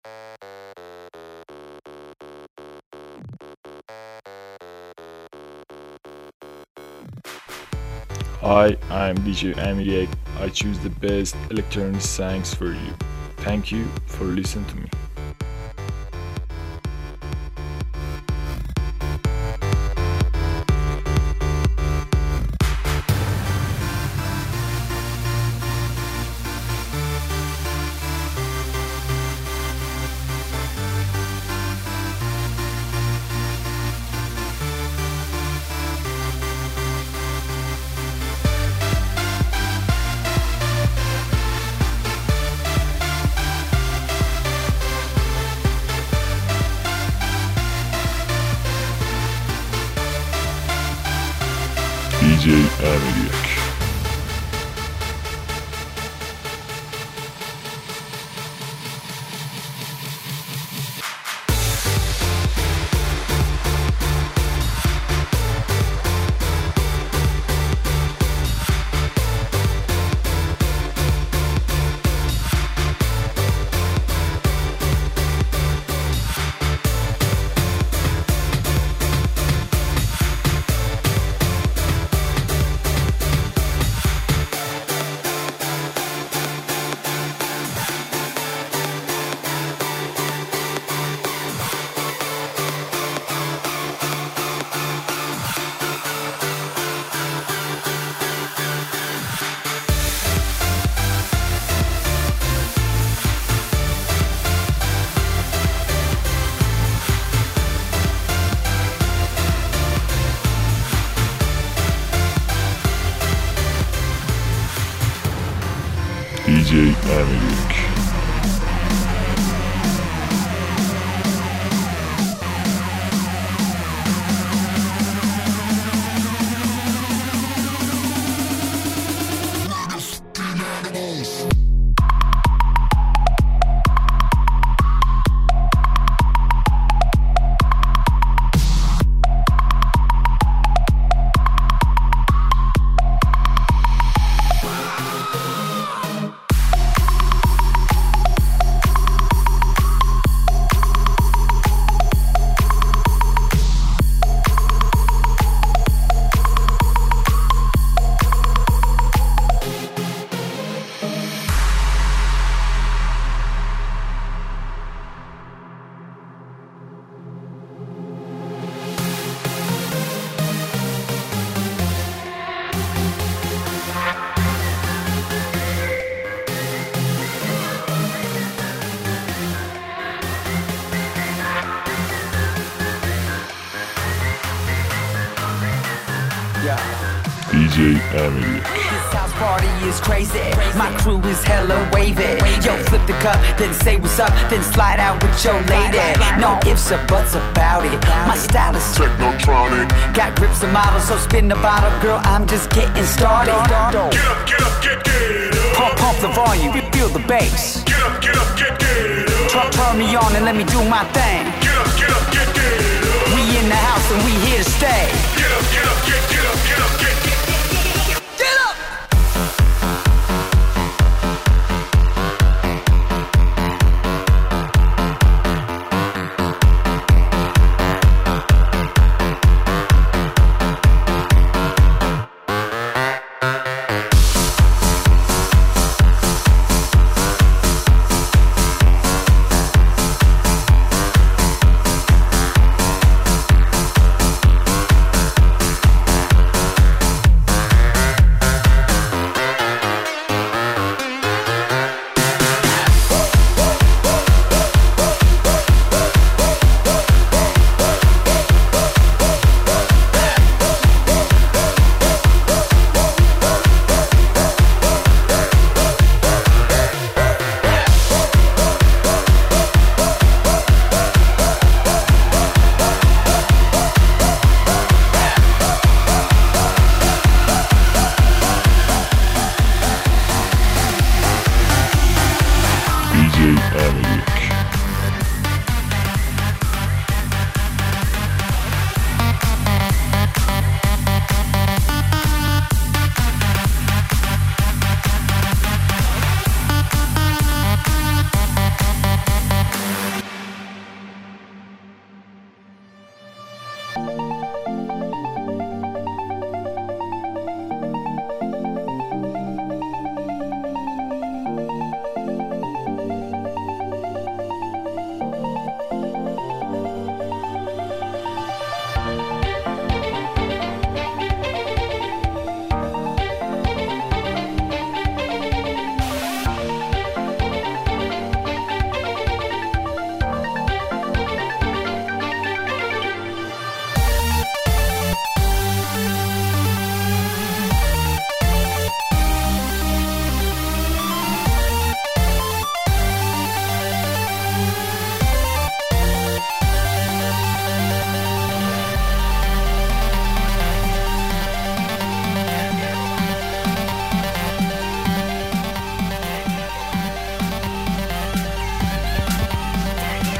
Hi, I'm DJ Amiriak. I choose the best electronic songs for you. Thank you for listening to me. DJ Amiriak. DJ Amiriak. DJ Amiriak. This house party is crazy. My crew is hella wavy. Yo, flip the cup, then say what's up, then slide out with your lady. No ifs or buts about it. My style is technotronic. Got grips and models, so spin the bottle, girl. I'm just getting started. Get up, Pump, pump the volume, feel the bass. get up, get up, get up. Turn me on and let me do my thing. Get up, get up, get up. We in the house and we here to stay. Get up, get up, get up, get up, get up. Get up!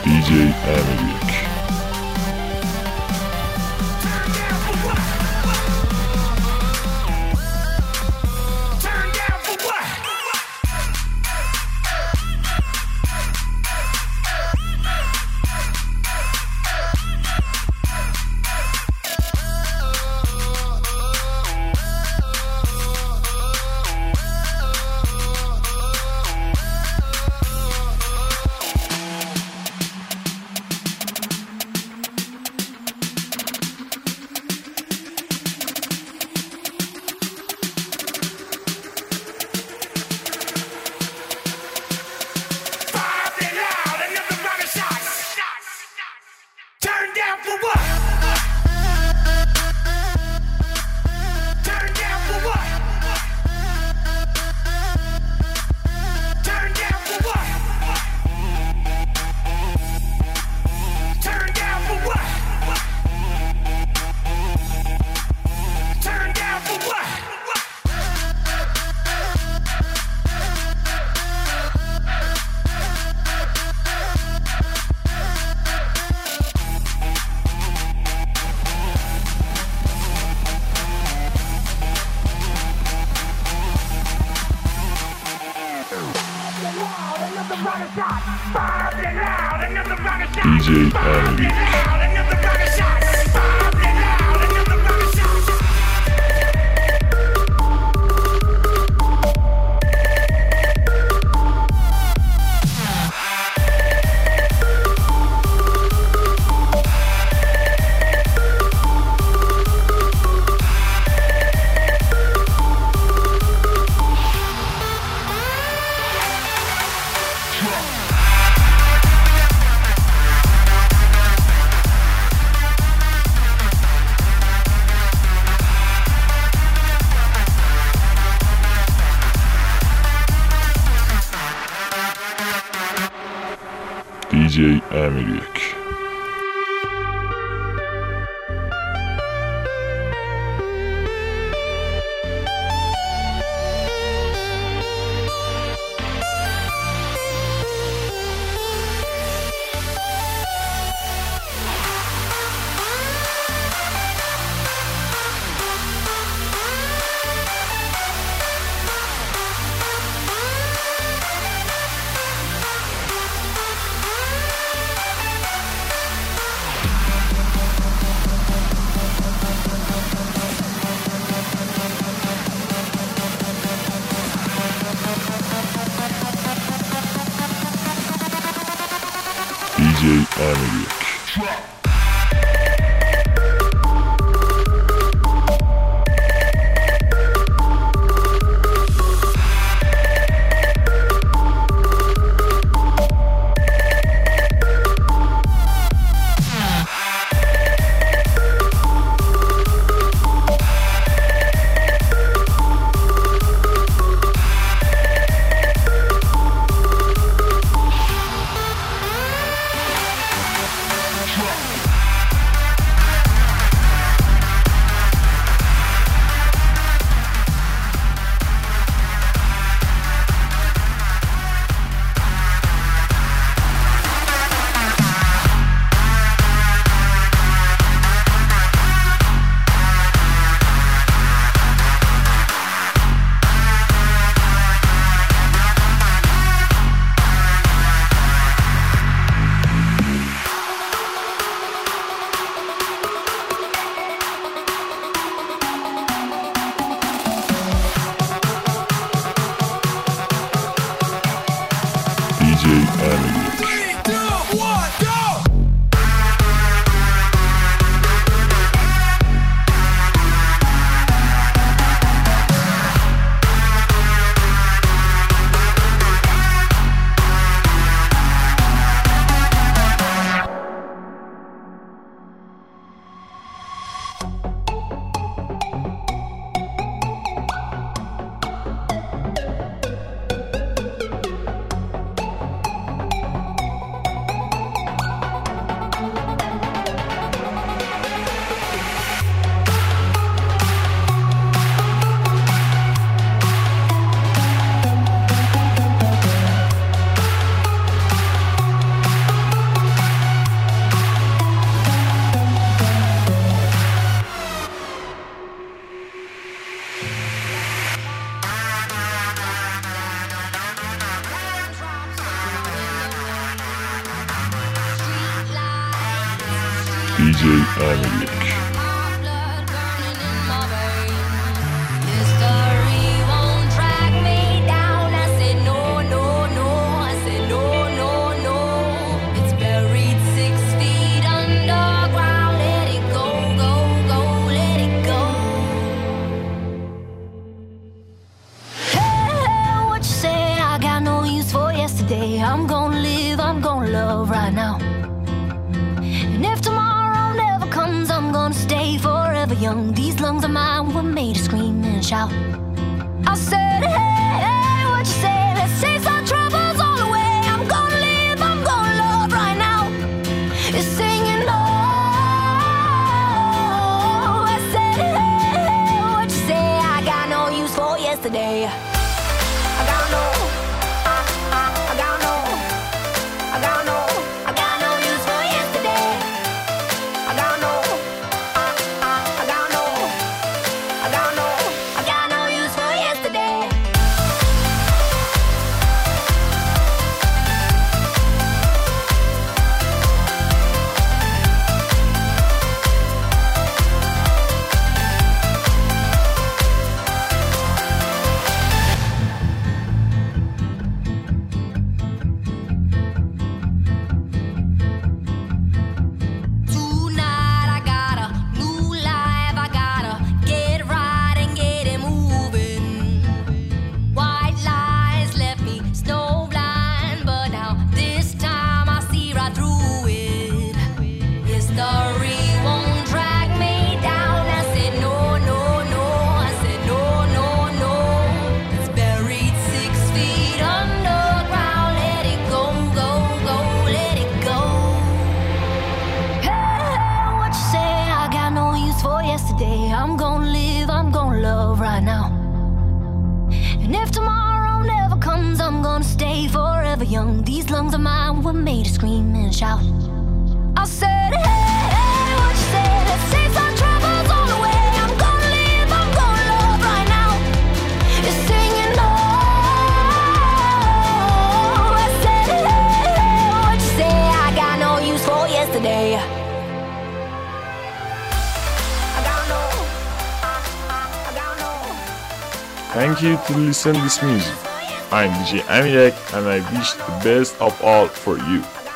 DJ Emiliek. DJ Emiliek. DJ Emiliek. DJ Emiliek. DJ Emiliek. 3, 2, 1, go! DJ Emiliek. I'm gonna live, I'm gonna love right now. And if tomorrow never comes, I'm gonna stay forever young. These lungs of mine were made to scream and shout. I said, hey, hey, what you say? Let's chase our troubles all away. I'm gonna live, I'm gonna love right now. It's singing, oh. I said, hey, hey, what you say? I got no use for yesterday. I got no. I'm gonna live, I'm gonna love right now. And if tomorrow never comes, I'm gonna stay forever young. These lungs of mine were made to scream and shout. I said, hey, hey, what you say? Let's chase our troubles all away. I'm gonna live, I'm gonna love right now. It's singing, oh. I said, hey, hey, what you say? I got no use for yesterday. Thank you to listen this music. I'm DJ Emiliek and I wish the best of all for you.